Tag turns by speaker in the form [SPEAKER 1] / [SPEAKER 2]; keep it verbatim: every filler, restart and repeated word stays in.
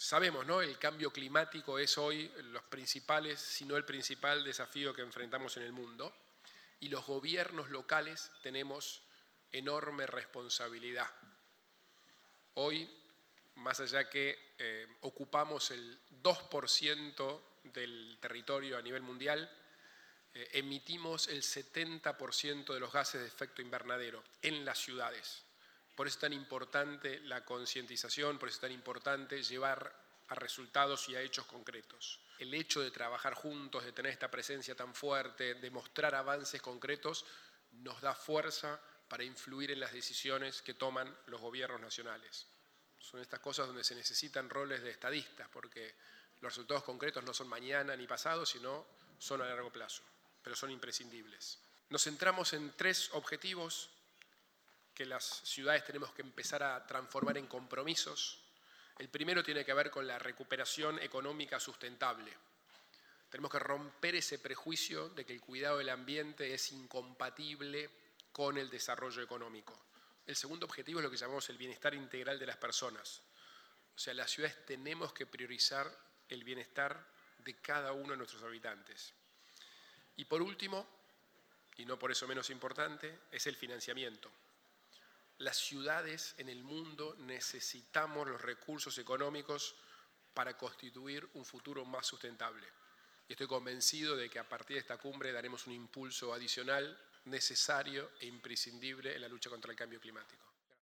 [SPEAKER 1] Sabemos, ¿no? El cambio climático es hoy los principales, si no el principal desafío que enfrentamos en el mundo, y los gobiernos locales tenemos enorme responsabilidad. Hoy, más allá que eh, ocupamos el dos por ciento del territorio a nivel mundial, eh, emitimos el setenta por ciento de los gases de efecto invernadero en las ciudades. Por eso es tan importante la concientización, por eso es tan importante llevar a resultados y a hechos concretos. El hecho de trabajar juntos, de tener esta presencia tan fuerte, de mostrar avances concretos, nos da fuerza para influir en las decisiones que toman los gobiernos nacionales. Son estas cosas donde se necesitan roles de estadistas, porque los resultados concretos no son mañana ni pasado, sino son a largo plazo, pero son imprescindibles. Nos centramos en tres objetivos que las ciudades tenemos que empezar a transformar en compromisos. El primero tiene que ver con la recuperación económica sustentable. Tenemos que romper ese prejuicio de que el cuidado del ambiente es incompatible con el desarrollo económico. El segundo objetivo es lo que llamamos el bienestar integral de las personas. O sea, las ciudades tenemos que priorizar el bienestar de cada uno de nuestros habitantes. Y por último, y no por eso menos importante, es el financiamiento. Las ciudades en el mundo necesitamos los recursos económicos para constituir un futuro más sustentable. Y estoy convencido de que a partir de esta cumbre daremos un impulso adicional necesario e imprescindible en la lucha contra el cambio climático.